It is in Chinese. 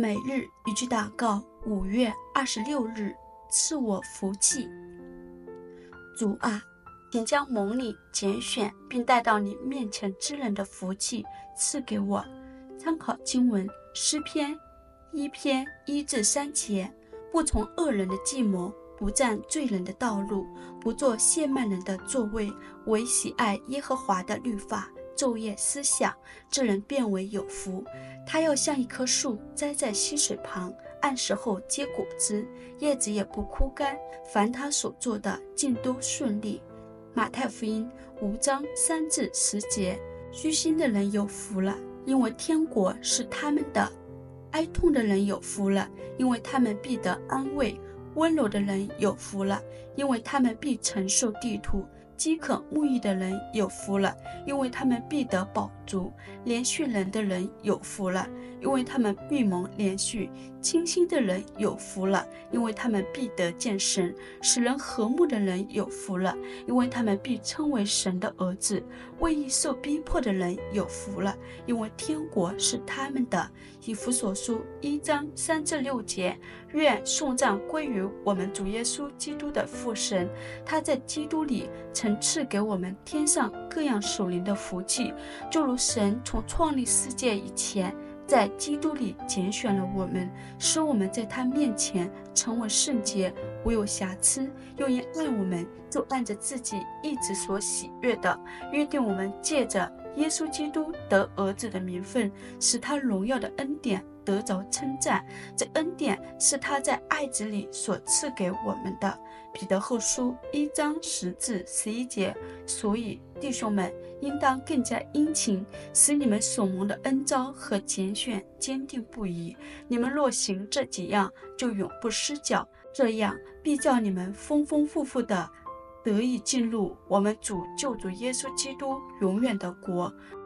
每日一句祷告，5月26日，赐我福气。主啊，请将蒙你拣选并带到你面前之人的福气赐给我。参考经文诗篇1篇1至3节，不从恶人的计谋，不占罪人的道路，不做亵慢人的座位，唯喜爱耶和华的律法，昼夜思想，这人变为有福。他要像一棵树栽在溪水旁，按时候结果子，叶子也不枯干，凡他所做的尽都顺利。马太福音5章3至10节，虚心的人有福了，因为天国是他们的；哀痛的人有福了，因为他们必得安慰；温柔的人有福了，因为他们必承受地土；饥渴慕义的人有福了，因为他们必得饱足；连续人的人有福了，因为他们必蒙连续；清心的人有福了，因为他们必得见神；使人和睦的人有福了，因为他们必称为神的儿子；为义受逼迫的人有福了，因为天国是他们的。以弗所书1章3至6节，愿颂赞归于我们主耶稣基督的父神，他在基督里曾赐给我们天上各样属灵的福气，就如神从创立世界以前，在基督里拣选了我们，使我们在他面前成为圣洁，无有瑕疵，又因爱我们，就按着自己意志所喜悦的，约定我们借着耶稣基督得儿子的名分，使他荣耀的恩典得着称赞。这恩典是他在爱子里所赐给我们的。彼得后书1章10至11节，所以弟兄们应当更加殷勤，使你们所蒙的恩召和拣选坚定不移。你们若行这几样，就永不失脚，这样必叫你们丰丰富富的得以进入我们主救主耶稣基督永远的国。